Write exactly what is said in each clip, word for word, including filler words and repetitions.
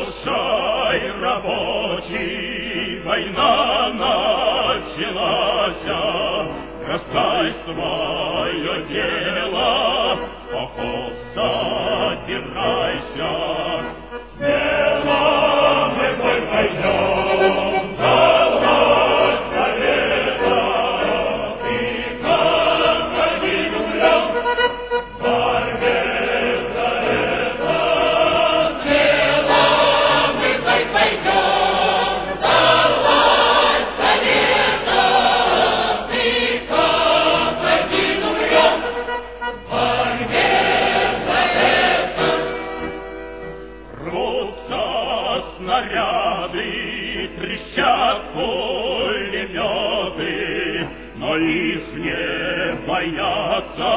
Слушай, рабочий, война началась, бросай свое дело, поход собирайся. Смело мы бой пойдем, за власть совета, и как один умрем в борьбе за это. Смело мы бой пойдем, за власть совета, и как один умрем в борьбе за это. Рвутся снаряды, трещат пулеметы, но их не боятся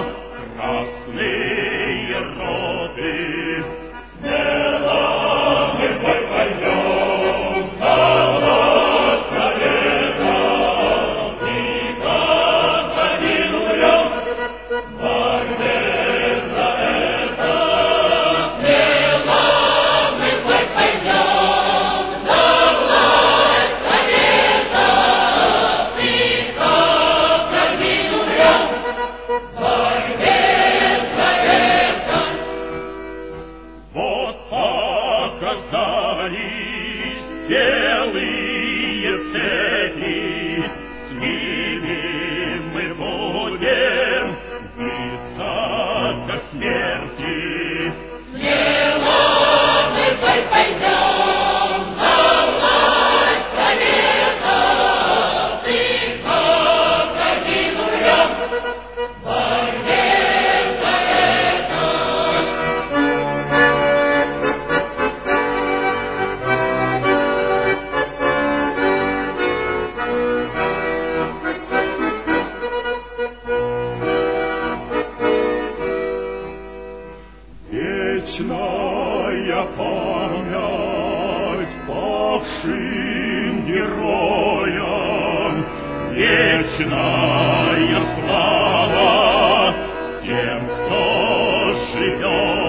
красные роты. Смело мы в бой пойдем, за власть совета, и как один умрем в борьбе за это. Смело мы в бой пойдем, за власть совета, и как один умрем в борьбе за это. Вот показались белые цепи, с ними мы будем биться до смерти. Смело мы в бой пойдем, за власть совета, и как один умрем в борьбе за это. Вечная память павшим героям, вечная слава тем, кто живет.